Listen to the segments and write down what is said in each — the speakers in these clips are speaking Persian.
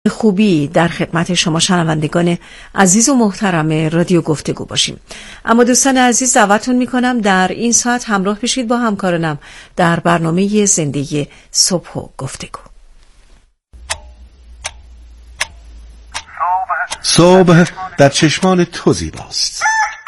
خوبی در خدمت شما شنوندگان عزیز و محترم رادیو گفتگو باشیم. اما دوستان عزیز دعوتتون میکنم در این ساعت همراه بشید با همکارانم در برنامه زندگی صبح و گفتگو. صبح در چشمان تو زیباست.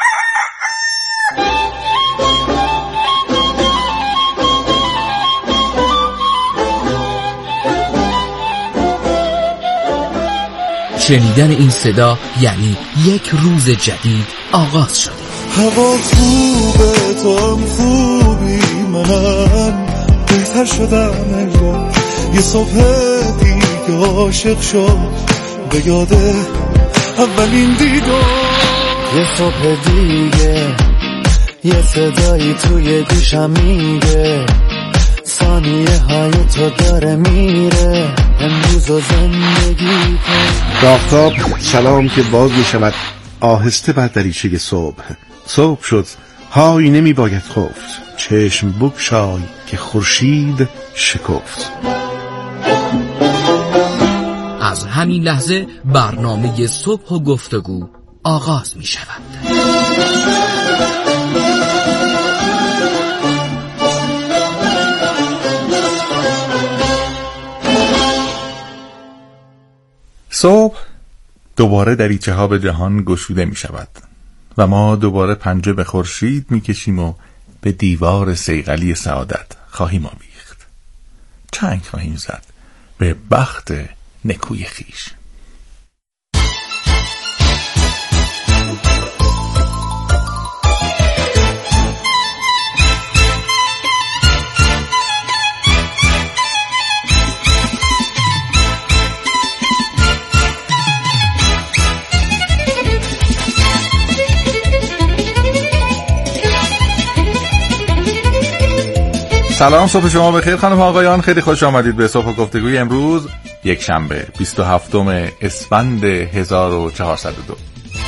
شنیدن این صدا یعنی یک روز جدید آغاز شده. هوا خوبه، تو هم خوبی، منم بهتر شدم انگار. یه صبح دیگه عاشق شد به یاده اولین دیدار. یه صبح دیگه یه صدایی توی گوشم میگه ثانیه های تو داره میره امروز و زندگی کن. آفتاب سلام که باز می شود آهسته بر دریچه صبح شد، های نمی باید خفت، چشم بگشای که خورشید شکفت. از همین لحظه برنامه صبح و گفتگو آغاز می شود. صبح دوباره دریچه ها به جهان گشوده می شود و ما دوباره پنجه به خورشید می کشیم و به دیوار صیقلی سعادت خواهیم آویخت. چنگ خواهیم زد به بخت نکوی خویش. سلام، صبح شما بخیر خانم آقایان. خیلی خوش آمدید به صبح گفتگوی امروز یک شنبه 27 اسفند 1402.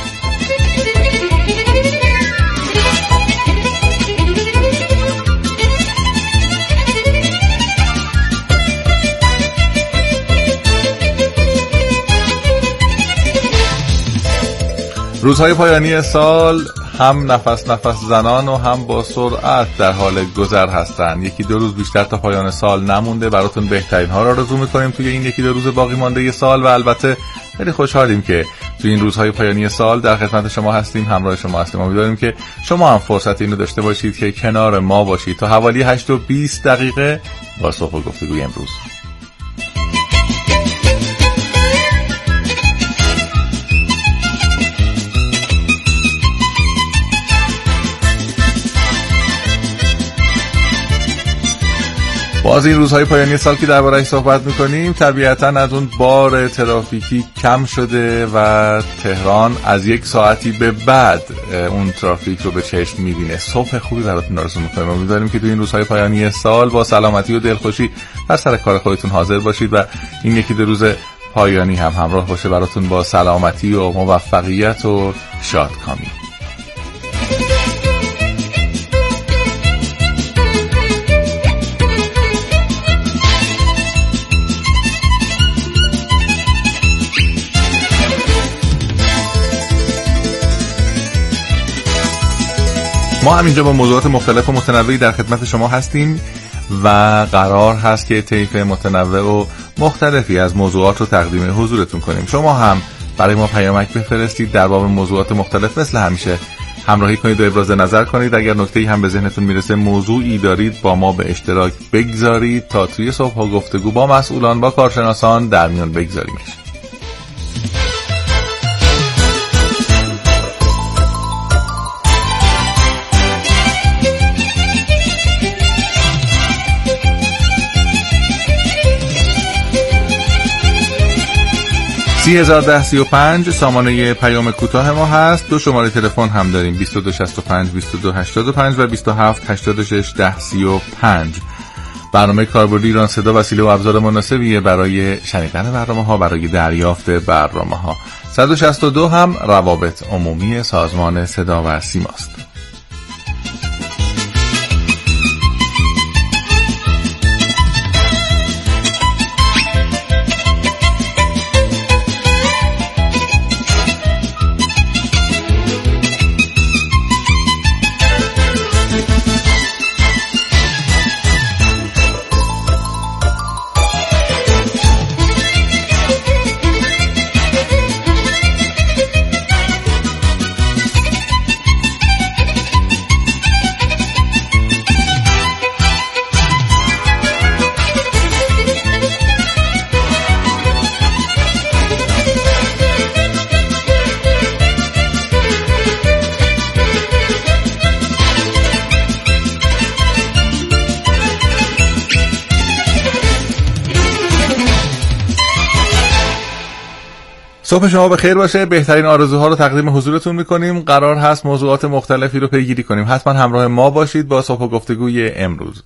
روزهای پایانی سال هم نفس زنان و هم با سرعت در حال گذر هستند. یکی دو روز بیشتر تا پایان سال نمونده. براتون بهترین ها را آرزو می‌کنیم توی این یکی دو روز باقی مانده ی سال و البته خیلی خوشحالیم که توی این روزهای پایانی سال در خدمت شما هستیم، همراه شما هستیم. امیدواریم که شما هم فرصت اینو داشته باشید که کنار ما باشید تا حوالی 8:20 با صبح و گفتگوی امروز. باز این روزهای پایانی سال که درباره‌اش صحبت می‌کنیم طبیعتاً از اون بار ترافیکی کم شده و تهران از یک ساعتی به بعد اون ترافیک رو به چشم می‌بینه. صبح خوبی براتون آرزو می‌کنیم. امیدواریم که تو این روزهای پایانی سال با سلامتی و دلخوشی بر سر کار خودتون حاضر باشید و این یکی دو روز پایانی هم همراه باشه براتون با سلامتی و موفقیت و شادکامی. ما همینجا با موضوعات مختلف و متنوعی در خدمت شما هستیم و قرار هست که طیف متنوع و مختلفی از موضوعات رو تقدیم حضورتون کنیم. شما هم برای ما پیامک بفرستید در باب موضوعات مختلف، مثل همیشه همراهی کنید و ابراز نظر کنید. اگر نکته‌ای هم به ذهنتون میرسه، موضوعی دارید، با ما به اشتراک بگذارید تا توی صبح و گفتگو با مسئولان، با کارشناسان در میان بگذاریمش. سامانه پیام کوتاه ما هست. دو شماره تلفن هم داریم، 2265 2285 و 27861035. برنامه کاربردی ایران صدا وسیله و ابزار مناسبیه برای شنیدن برنامه‌ها، برای دریافت برنامه‌ها. 162 هم روابط عمومی سازمان صدا و سیماست. صبح شما بخیر باشه. بهترین آرزوها رو تقدیم حضورتون میکنیم. قرار هست موضوعات مختلفی رو پیگیری کنیم. حتما همراه ما باشید با صبح گفتگوی امروز.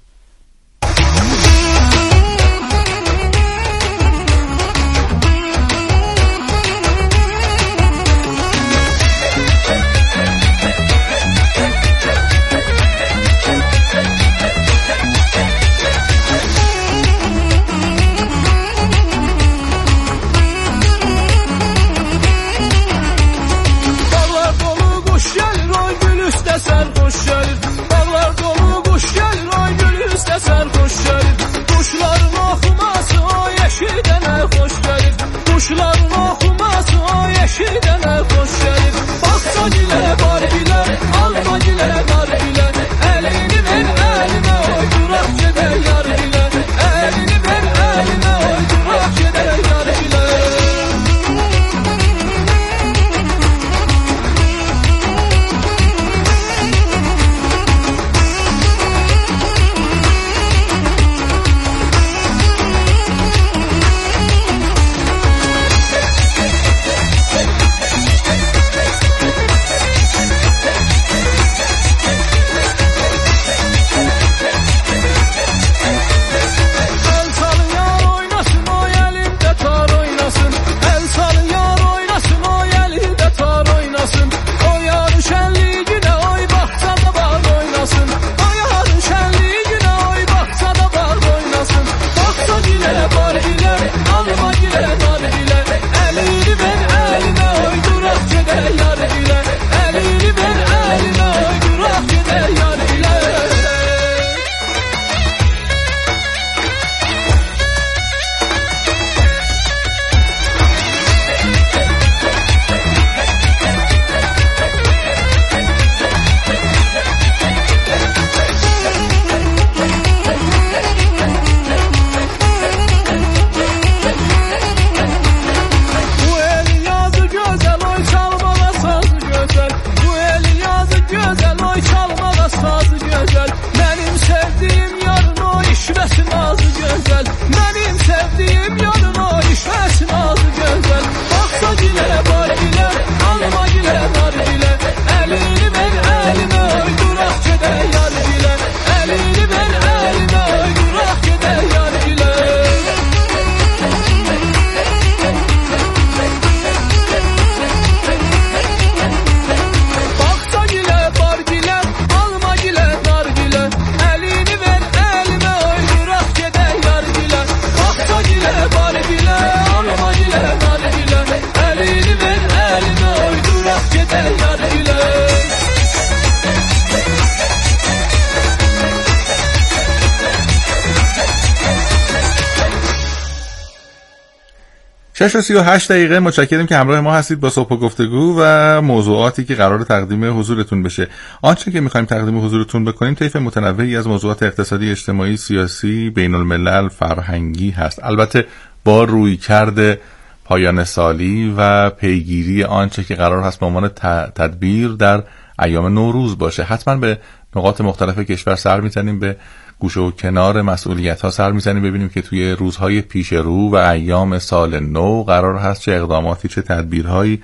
شش و 38 دقیقه. متشکرم که همراه ما هستید با صبح گفتگو و موضوعاتی که قرار تقدیم حضورتون بشه. آنچه که می‌خوایم تقدیم حضورتون بکنیم طیف متنوعی از موضوعات اقتصادی، اجتماعی، سیاسی، بین الملل، فرهنگی هست. البته با رویکرد پایان سالی و پیگیری آنچه که قرار هست به عنوان تدبیر در ایام نوروز باشه. حتما به نقاط مختلف کشور سر می‌زنیم، به گوشه و کنار مسئولیت‌ها سر می‌زنیم، ببینیم که توی روزهای پیش رو و ایام سال نو قرار هست چه اقداماتی، چه تدبیرهایی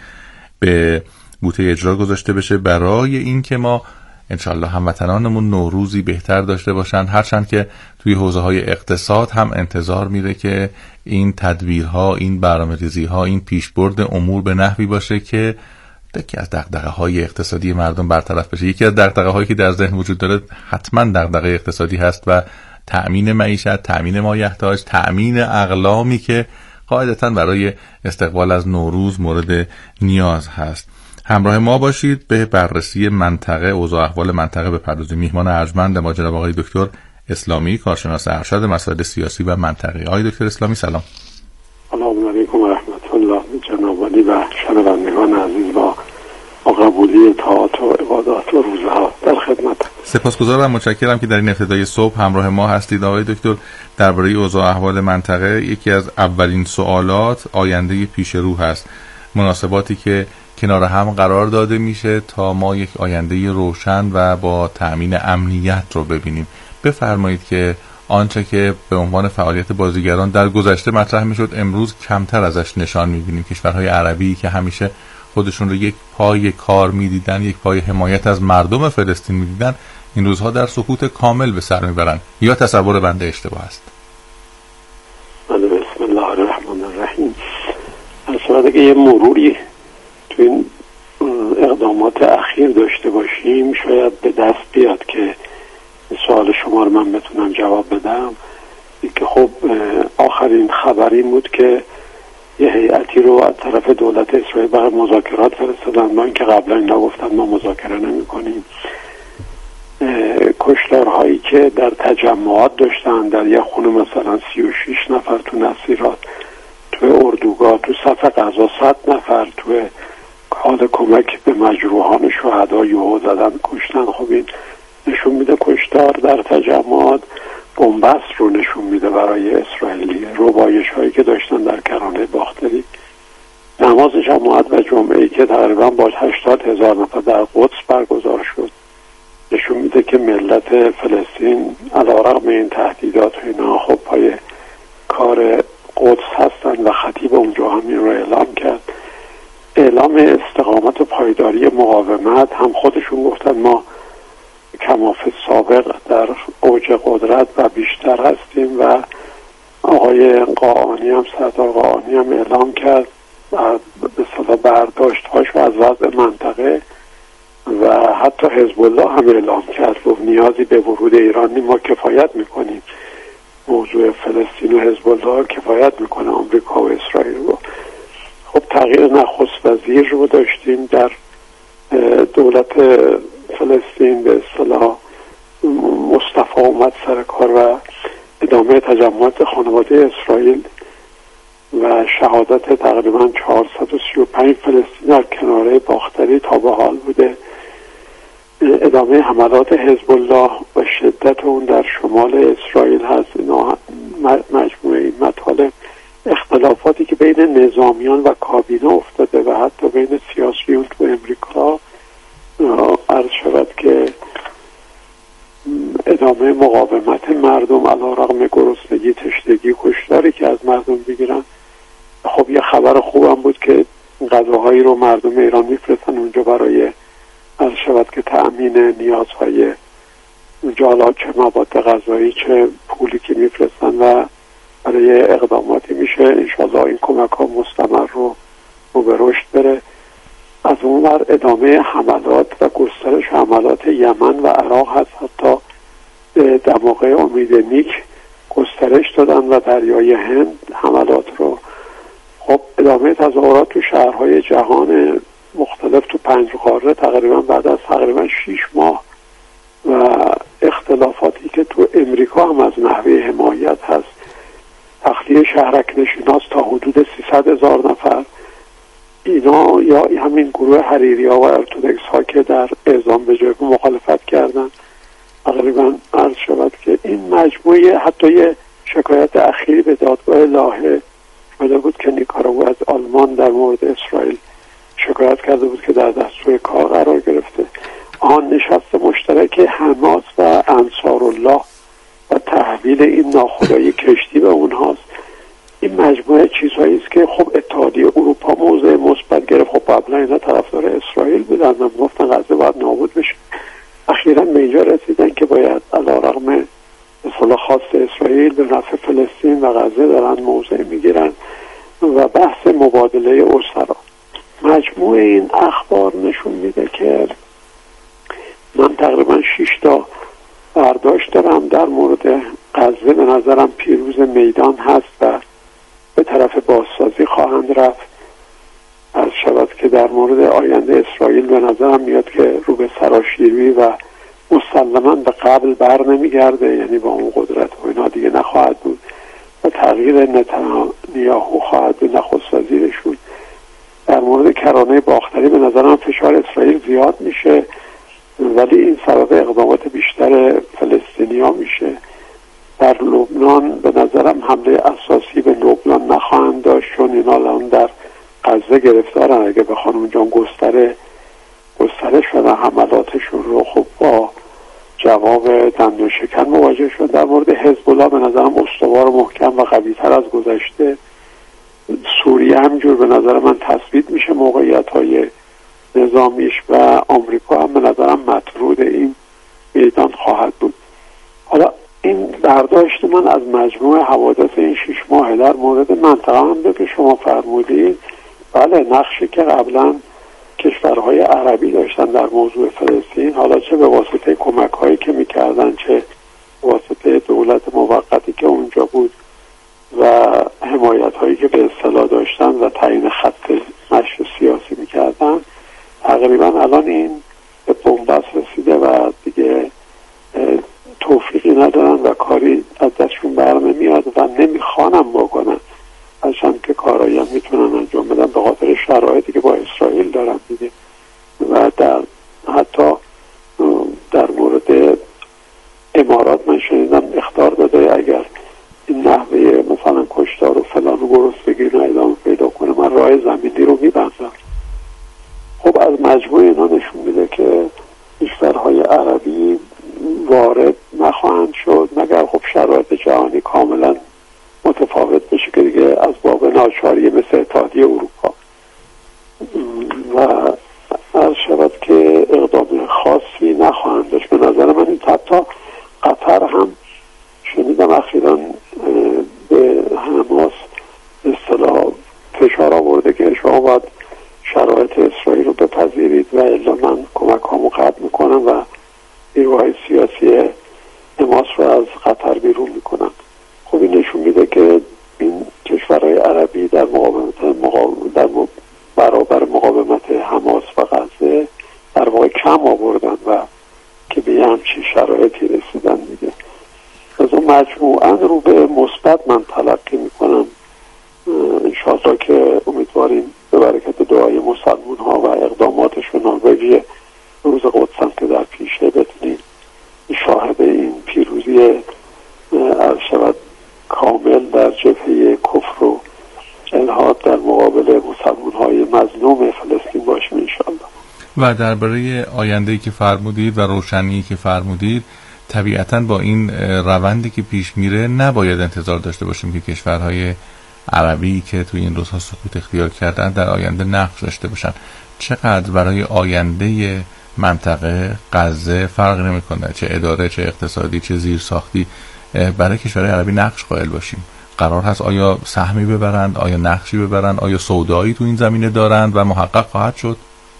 به بوته اجرا گذاشته بشه برای اینکه ما انشالله هموطنانمون نوروزی بهتر داشته باشن. هرچند که توی حوزه‌های اقتصاد هم انتظار میره که این تدبیرها، این برنامه‌ریزی‌ها، این پیشبرد امور به نحوی باشه که یکی از دغدغه‌های اقتصادی مردم برطرف بشه. یکی از دغدغه‌هایی که در ذهن وجود داره حتما دغدغه اقتصادی هست و تأمین معیشت، تأمین مایحتاج، تأمین اقلامی که قاعدتاً برای استقبال از نوروز مورد نیاز هست. همراه ما باشید. به بررسی منطقه، اوضاع احوال منطقه بپردازیم. میهمان ارجمند ما جناب آقای دکتر اسلامی، کارشناس ارشد مسائل سیاسی و منطقی. آقای دکتر اسلامی سلام. سلام علیکم و رحمت الله. جناب عالی و شنوندگان عزیز با قبولی طاعات و عبادات و روزها در خدمت. سپاسگزارم، متشکرم که در این ابتدای صبح همراه ما هستید. آقای دکتر، درباره اوضاع احوال منطقه یکی از اولین سوالات آینده پیش رو هست. مناسباتی که کنار هم قرار داده میشه تا ما یک آینده روشن و با تأمین امنیت رو ببینیم. بفرمایید که آنچه که به عنوان فعالیت بازیگران در گذشته مطرح میشد امروز کمتر ازش نشان میبینیم. کشورهای عربی که همیشه خودشون رو یک پای کار میدیدن، یک پای حمایت از مردم فلسطین میدیدن، این روزها در سکوت کامل به سر میبرن. یا تصور بنده اشتباه است؟ بسم الله الرحمن الرحیم. اصلا که یه مروری تو این اقدامات اخیر داشته باشیم شاید به دست بیاد که سوال شما رو من بتونم جواب بدم. که خب آخرین خبر این بود که یه هیئتی رو از طرف دولت اسرائیل برای مذاکرات فرستادن، با اینکه قبلا اینا گفتن ما مذاکره نمی کنیم. کشتارهایی که در تجمعات داشتن، در یه خونه مثلا 36 نفر تو نصیرات، تو اردوگاه، تو صف غذا 100 نفر، تو حال کمک به مجروحان شهدا یهو زدن کشتن. خب این نشون میده کشتار در تجمعات بنبست رو نشون میده برای اسرائیلی. ربایش هایی که داشتن در کرانه باختری، نماز جماعت و جمعه‌ای که تقریبا با 80,000 نفر در قدس برگزار شد نشون میده که ملت فلسطین علیرغم این تهدیدات و اینا خب پای کار قدس هستن و خطیب اونجا همین رو اعلام کرد. اعلام استقامت و پایداری مقاومت، هم خودشون گفتن ما کماف سابق در اوج قدرت و بیشتر هستیم و آقای قاآنی هم، سردار قاآنی هم اعلام کرد و به صلاح برداشت هاشو از وضع منطقه و حتی حزب الله هم اعلام کرد و نیازی به ورود ایران نیم، ما کفایت میکنیم. موضوع فلسطین و حزب الله کفایت میکنه آمریکا و اسرائیل رو. خب تغییر نخست وزیر رو داشتیم در دولت فلسطین، به اصطلاح مصطفی اومد سر کار و ادامه تجمعات خانواده اسرائیل و شهادت تقریبا 435 فلسطینی در کناره باختری تا به حال بوده. ادامه حملات حزب الله و شدت اون در شمال اسرائیل هست. اینا مجموعه این مطالب، اختلافاتی که بین نظامیان و کابینه افتاده و حتی بین سیاسیون تو امریکا، عرض شود که ادامه مقاومت مردم علیرغم گرسنگی، تشنگی، کشتاری که از مردم بگیرن. خب یه خبر خوبم بود که غذاهایی رو مردم ایران میفرستن اونجا برای عرض شود که تأمین نیازهای اونجا، حالا چه مواد غذایی چه پولی که میفرستن و برای اقداماتی میشه. انشاءالله این کمک ها مستمر رو به رشد بره. از اون ور ادامه حملات و گسترش حملات یمن و عراق هست. حتی در موقع امید نیک گسترش دادن و دریای هند حملات رو. خب ادامه تظاهرات تو شهرهای جهان مختلف تو 5 قاره تقریبا بعد از تقریبا 6 ماه و اختلافاتی که تو امریکا هم از نحوه حمایت هست. تخلیه شهرک نشیناس تا حدود 300,000 نفر. اینا یا همین گروه حریریا و ارتودکس ها که در اعزام به جای مخالفت کردن. تقریبا عرض شود که این مجموعه، حتی یه شکایت اخیری به دادگاه لاهه شده بود که نیکاراگوئه از آلمان در مورد اسرائیل شکایت کرده بود که در دستور کار قرار گرفته. آن نشست مشترک حماس و انصارالله و تحویل این ناخدای کشتی به اونهاست. این مجموعه چیزهایی است که خب اتحادیه اروپا موضع مثبت گرفت. خب قبلا اینا طرفدار اسرائیل بودن و گفتن غزه باید نابود بشه. اخیراً به اینجا رسیدن که باید علیرغم اصطلاح خواست اسرائیل به نفع فلسطین و غزه دارن موضع میگیرن و بحث مبادله اسرا. مجموعه این اخبار نشون میده که من تقریبا 6 تا برداشت دارم در مورد غزه. به نظرم پیروز میدان هست و به طرف بازسازی خواهند رفت. از شود که در مورد آینده اسرائیل به نظرم میاد که رو به سراشیری و مسلماً به قبل بر نمیگرده، یعنی با اون قدرت و اینا دیگه نخواهد بود و تغییر نتانیاهو خواهد به نخست وزیرشون. در مورد کرانه باختری به نظرم فشار اسرائیل زیاد میشه، ولی این سبب اقدامات بیشتر فلسطینی ها میشه. در لبنان به نظرم حمله اساسی به لبنان نخواهند داشت، چون اینا الان در غزه گرفتارن. اگه بخوان اونجا گسترش و حملاتشون رو خب با جواب دندون شکن مواجه شد. در مورد حزب الله به نظرم استوار و محکم و قوی‌تر از گذشته. سوریه همجور به نظر من تثبیت میشه موقعیت‌های نظامیش و آمریکا هم به نظرم مطرود این میدان خواهد بود. حالا این برداشت من از مجموع حوادث این 6 ماه در مورد منطقه هم که شما فرمودید، بله نقشی که قبلا کشورهای عربی داشتن در موضوع فلسطین، حالا چه به واسطه کمک‌هایی که می‌کردن چه به واسطه دولت موقتی که اونجا بود و حمایت‌هایی که به اصطلاح داشتن و تعیین خط مشی سیاسی می‌کردن، تقریبا الان این به بنبست رسیده و دیگه توفیقی ندارن و کاری از دستشون برنمیاد و نمیخوانم بکنن، هرچند که کارایی هم میتونن انجام بدن به خاطر شرایطی که با اسرائیل دارن دیگه. و حتی در مورد امارات من شنیدم اخطار داده اگر این نحوه مثلا کشتار و فلان و گرسنگی رو ادامه پیدا کنه من راه زمینی رو میبندم. خب از مجموع اینا نشون میده که کشورهای عربی وارد نخواهند شد مگر خب شرایط جهانی کاملا متفاوت بشه که دیگه از باب ناچاری مثل اتحادیه اروپا و عرض شود که اقدام خاصی نخواهند داشت. به نظر من این حتی قطر هم شنیدم اخیراً به حماس اصطلاح فشار آورده که شما باید شرایط اسرائیل رو بپذیرید و الا من کمک‌هامو قطع میکنم و نیروهای سیاسی حماس رو از قطر بیرون میکنن. خب این نشون میده که این کشورهای عربی در برابر مقاومت حماس و غزه در واقع کم آوردن و که به همچین شرایطی رسیدن دیگه. از اون مجموعاً رو به مثبت من تلقی میکنم انشاءالله که امیدواریم به برکت دعای مسلمان ها و اقداماتشون نروژ روز قدس هم که در پیشه بتونیم شاهد این پیروزی عرض شود کامل در جبهه کفر و الحاد در مقابل مسلمان های مظلوم فلسطین باشیم انشاءالله. و درباره آینده‌ای که فرمودید و روشنی که فرمودید، طبیعتاً با این روندی که پیش میره نباید انتظار داشته باشیم که کشورهای عربی که توی این روزها سقوط اختیار کردن در آینده نقش داشته باشن. چقدر برای آینده منطقه غزه فرق نمیکنه، چه اداره، چه اقتصادی، چه زیرساختی، برای کشورهای عربی نقش قائل باشیم. قرار هست آیا سهمی ببرند، آیا نقشی ببرند، آیا سودایی تو این زمینه دارند و محقق خواهد شد؟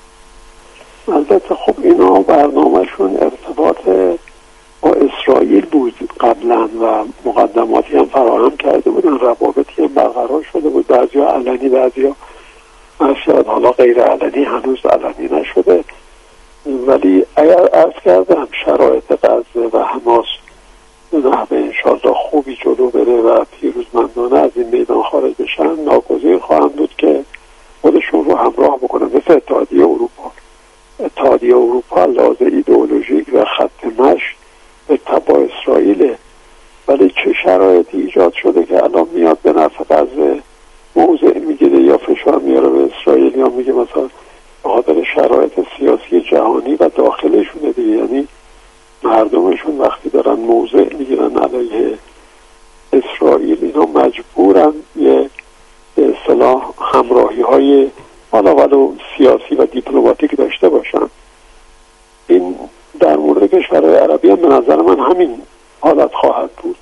البته خب اینا برنامهشون ارتباط با اسرائیل بود قبلا و مقدماتی هم فراهم کرده بودن، روابطی هم برقرار شده بود، بعضیا علنی بعضیا شاید حالا غیر علنی، هنوز علنی نشده. ولی اگر عرض کردم شرایط غزه و حماس نحوه انشاءالله خوبی جلو بره و پیروزمندانه از این میدان خارج بشن، ناگزیر خواهند بود که خودشون رو همراه بکنن مثل اتحادیه اروپا. اتحادیه اروپا لحاظ ایدئولوژیک و خط مشی اتباع اسرائیله، ولی چه شرایطی ایجاد شده که الان میاد به نفع غزه موضع میگیره یا فشار میاره به اسرائیل یا میگه مثلا به خاطر شرایط سیاسی جهانی و داخلشونه دیگه، یعنی مردمشون وقتی دارن موضع میگیرن علیه اسرائیل اینا مجبورن یه به اصطلاح همراهی های حالا ولو سیاسی و دیپلماتیک داشته باشن. این در مورد کشورهای عربی هم به نظر من همین حالت خواهد بود،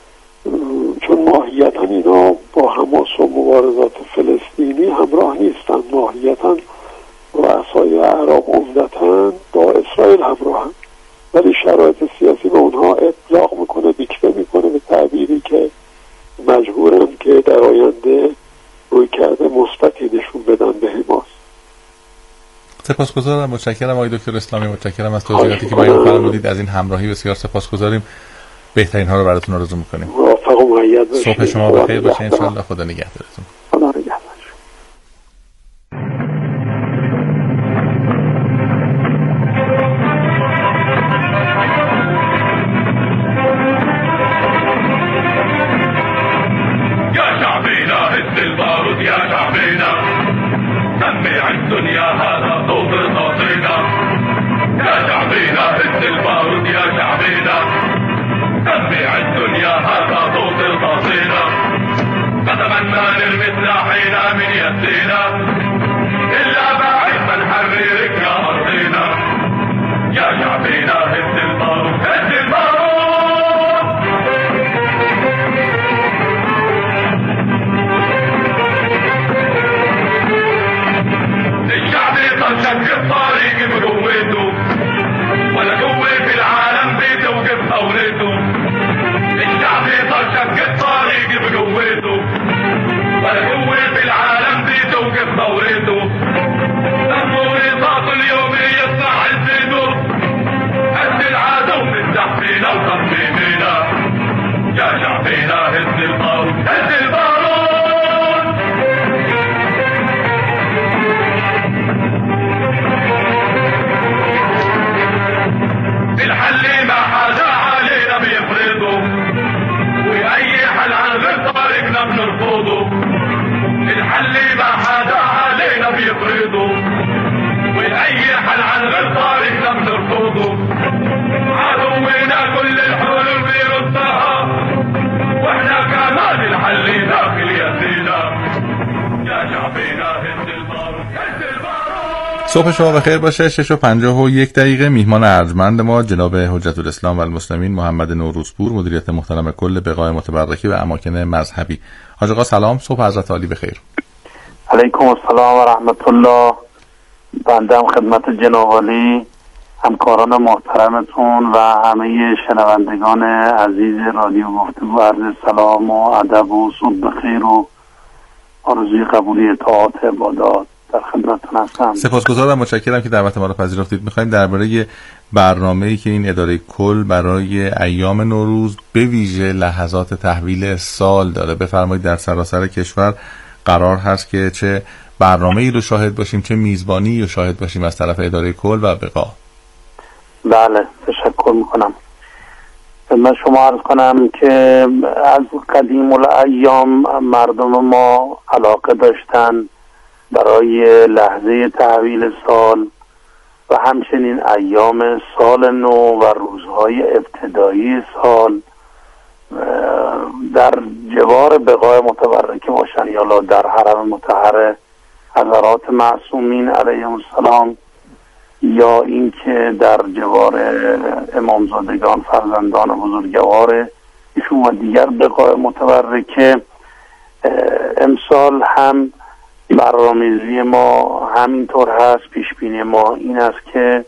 چون ماهیتا اینا با حماس و مبارزات فلسطینی همراه نیستن، ماهیتا رؤسای اعراب عمدتا با اسرائیل همراهن، ولی شرایط سیاسی به اونها اطلاق میکنه، دیکته میکنه به تعبیری که مجبورن که در آینده روی کرده مثبتی نشون بدن به حماس. سپاسگزارم، متشکرم آقای دکتر اسلامی، متشکرم از توضیحاتی که بیان فرمودید، از این همراهی بسیار سپاسگزاریم. بهترین ها رو براتون آرزو میکنیم. موفق و مؤید باشید. صبح شما بخیر باشه ان شاء الله. خدا نگهدارتون. خدا نگهدار. الدنيا هذا صوت صوتنا يا شعبنا هز البارود يا شعبنا شعبنا إلا بعد ما نحررك يا أرضنا يا شعبنا هز البارود هز البارود الشعب طلشك الطريق بقوته ولا قوة في العالم بتوقف ثورته الشعب طلشك الطريق بقوته ولا قوة في العالم بتوقف ثورته دمه ورصاص اليوم يصنع الزيتو هز العدو من تحتنا وتصميمنا يا شعبنا هز البارود هز البارود الحل ما حاجة علينا بيفرضه وأي حل عن غير طريقنا بنرفضه الحل ما حاجة علينا بيفرضه وأي حل عن غير طريقنا بنرفضه عدونا كل الحلول بيردها واحنا كمان الحل داخل يدينا يا شعبنا هز البارود هز البارود. صبح شما بخیر باشه. 6:51 میهمان ارجمند ما جناب حجت الاسلام و المسلمین محمد نوروزپور، مدیریت محترم کل بقای متبرکی و اماکن مذهبی. حاج آقا سلام، صبح حضرت عالی بخیر. علیکم السلام و رحمت الله. بنده خدمت جناب عالی، همکاران محترمتون و همه شنوندگان عزیز رادیو گفتگو عرض سلام و ادب و صبح بخیر و آرزوی قبولی اطاعت عبادات در خدمتتون هستم. سپاسگزارم، متشکرم که دعوت ما را پذیرفتید. می‌خوایم درباره برنامه‌ای که این اداره کل برای ایام نوروز به ویژه لحظات تحویل سال داره بفرمایید. در سراسر کشور قرار هست که چه برنامه‌ای رو شاهد باشیم، چه میزبانی رو شاهد باشیم از طرف اداره کل و بقا. بله، تشکر میکنم. من شما عرض کنم که از قدیم الایام مردم ما علاقه داشتن برای لحظه تحویل سال و همچنین ایام سال نو و روزهای ابتدایی سال در جوار بقای متبرکه باشن یا در حرم مطهر حضرات معصومین علیهم السلام یا اینکه در جوار امامزادگان فرزندان بزرگوار ایشون و دیگر بقای متبرکه. امسال هم برنامه‌ریزی ما همینطور هست. پیشبینی ما این است که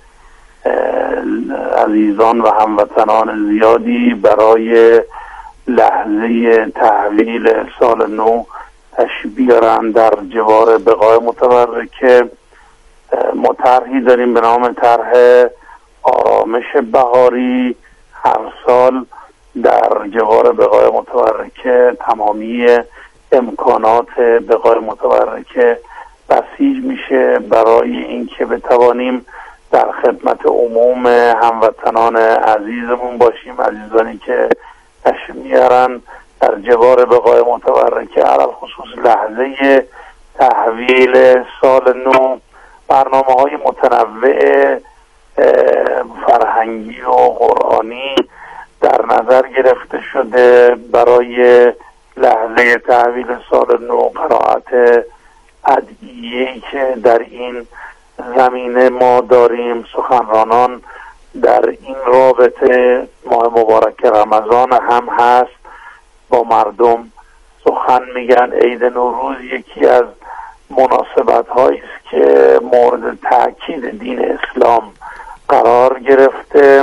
عزیزان و هموطنان زیادی برای لحظه تحویل سال نو تشریف بیارن در جوار بقای متبرکه. ما طرحی داریم به نام طرح آرامش بهاری. هر سال در جوار بقای متبرکه تمامی امکانات بقای متبرکه بسیج میشه برای اینکه بتوانیم در خدمت عموم هموطنان عزیزمون باشیم، عزیزانی که تشریف میارن در جوار بقای متبرکه علل خصوص لحظه تحویل سال نو. برنامه‌های متنوع فرهنگی و قرآنی در نظر گرفته شده برای لحظه تحویل سال نو. قرائت ادعیه‌ای که در این زمینه ما داریم، سخنرانان در این رابطه ماه مبارک رمضان هم هست، با مردم سخن میگن. عید نوروز یکی از مناسبت هایی است که مورد تاکید دین اسلام قرار گرفته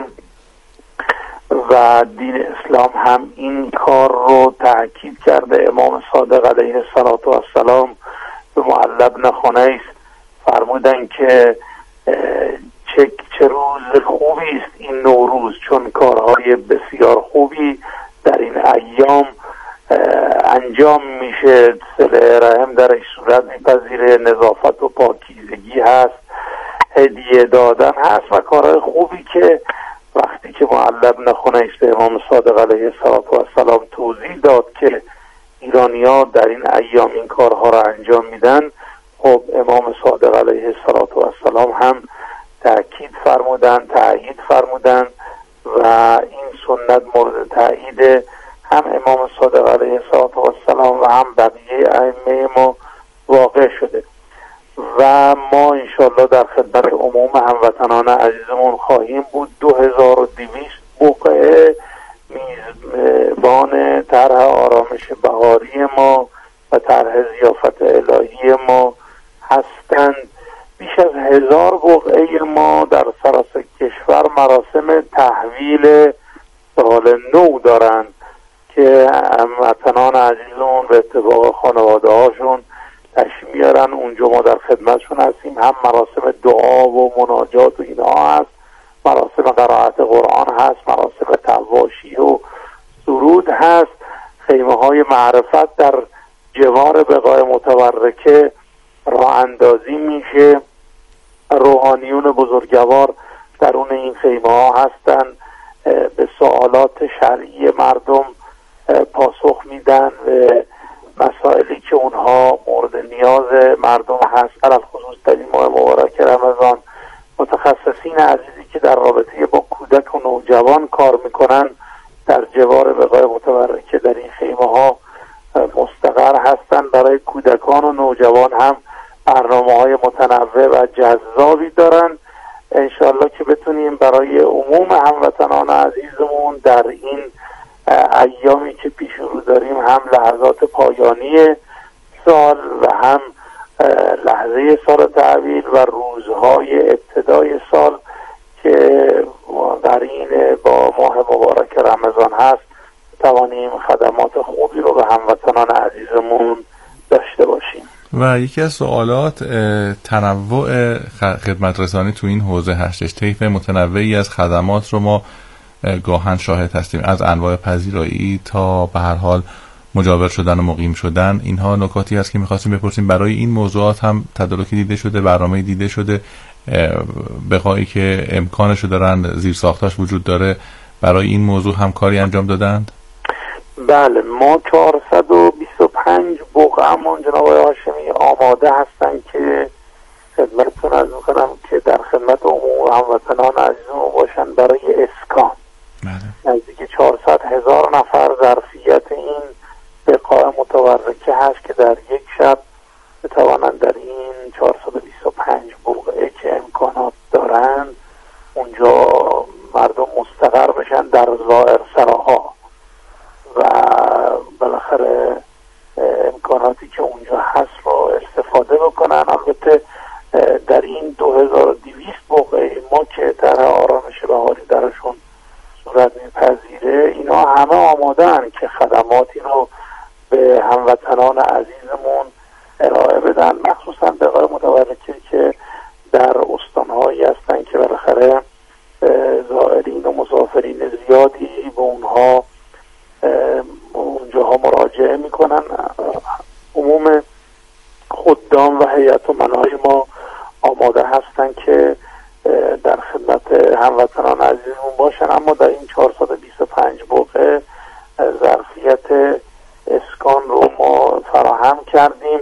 و دین اسلام هم این کار رو تاکید کرده. امام صادق علیه السلام به معلی بن خنیس فرمودن که چه روز خوبی است این نوروز، چون کارهای بسیار خوبی در این ایام انجام میشه. صله رحم درش صورت میپذیره، نظافت و پاکیزگی هست، هدیه دادن هست و کارهای خوبی که وقتی که معلی بن خنیس به امام صادق علیه السلام توضیح داد که ایرانی‌ها در این ایام این کارها را انجام میدن، خب امام صادق علیه السلام هم تأکید فرمودن، تأیید فرمودن و این سنت مورد تأیید هم امام صادق علیه السلام و هم بقیه ائمه ما واقع شده. و ما انشالله در خدمت عموم هموطنان عزیزمون خواهیم بود. 2200 بقعه میزبان طرح آرامش بهاری ما و طرح ضیافت الهی ما هستند. بیش از 1000 بقعه ما در سراسر کشور مراسم تحویل سال نو دارند که هموطنان عزیزمون به اتفاق خانواده هاشون تشریف میارن اونجا. ما در خدمتشون هستیم. هم مراسم دعا و مناجات و اینا هست، مراسم قرائت قرآن هست، مراسم تواشی و سرود هست. خیمه های معرفت در جوار بقاع متبرکه راه اندازی میشه. روحانیون بزرگوار درون این خیمه ها هستن، به سوالات شرعی مردم پاسخ میدن و مسائلی که اونها مورد نیاز مردم هست، علل خصوص در این ماه مبارک رمضان. متخصصین عزیزی که در رابطه با کودک و نوجوان کار میکنن در جوار بقاع متبرکه در این خیمه ها مستقر هستن. برای کودکان و نوجوان هم برنامه‌های متنوع و جذابی دارن. انشالله که بتونیم برای عموم هموطنان عزیزمون در این ایامی که پیش رو داریم، هم لحظات پایانی سال و هم لحظه سال تحویل و روزهای ابتدای سال که قرین با ماه مبارک رمضان هست، توانیم خدمات خوبی رو به هموطنان عزیزمون داشته باشیم. و یکی از سوالات تنوع خدمت رسانی تو این حوزه هستش. طیف متنوعی از خدمات رو ما گاهن شاهد هستیم، از انواع پذیرایی تا به هر حال مجاور شدن و مقیم شدن. اینها نکاتی هست که می‌خواستیم بپرسیم. برای این موضوعات هم تدارکی دیده شده، برنامه دیده شده، بقایی که امکانشو دارن، زیر ساختاش وجود داره، برای این موضوع هم کاری انجام دادند؟ بله، ما 425 بقعه‌مون جناب آقای هاشمی آماده هستن که خدمتتون عرض می‌کنم که در خدمت عموم هموطنان عزیزمون باشن برای اسکان. نزدیک 400,000 نفر ظرفیت این بقاع متبرکه هست که در یک شب بتوانند در این 425 بقعه که امکانات دارن اونجا مردم مستقر بشن در ظاهر سراها و بالاخره امکاناتی که اونجا هست رو استفاده بکنن. البته در این 2200 بقعه ما که طرح آرامش بهاری درشون صورت میپذیره، اینا همه آماده هن که خدماتی رو به هموطنان عزیزمون ارائه بدن، مخصوصا بقاع متبرکه که در استانهایی هستن که بالاخره زائرین و مسافرین زیادی به اونها اونجاها مراجعه میکنن. عموم خدام و هیئت امنای ما آماده هستن که در خدمت هموطنان عزیزمون باشن. اما در این 425 بقعه ظرفیت اسکان رو ما فراهم کردیم.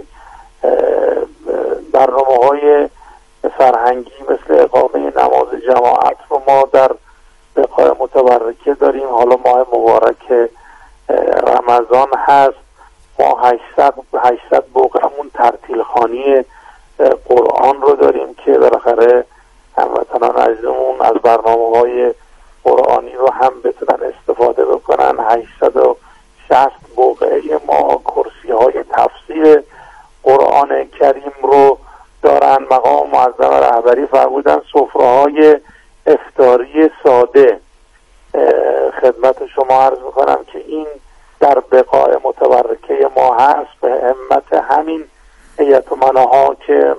برنامه‌های فرهنگی مثل اقامه نماز جماعت رو ما در بقاع متبرکه داریم. حالا ماه مبارک رمضان هست، ما 800 بقعه‌مون ترتیل خوانی قرآن رو داریم که بالاخره هموطنان عزیزمون از برنامه‌های قرآنی رو هم بتونن استفاده بکنن. 860 بقعه ما کرسی‌های تفسیر قرآن کریم رو دارن. مقام معظم رهبری فرمودن سفره‌های افطاری ساده. خدمت شما عرض میکنم که این در بقاع متبرکه ما هست. به همت همین هیئت امناها که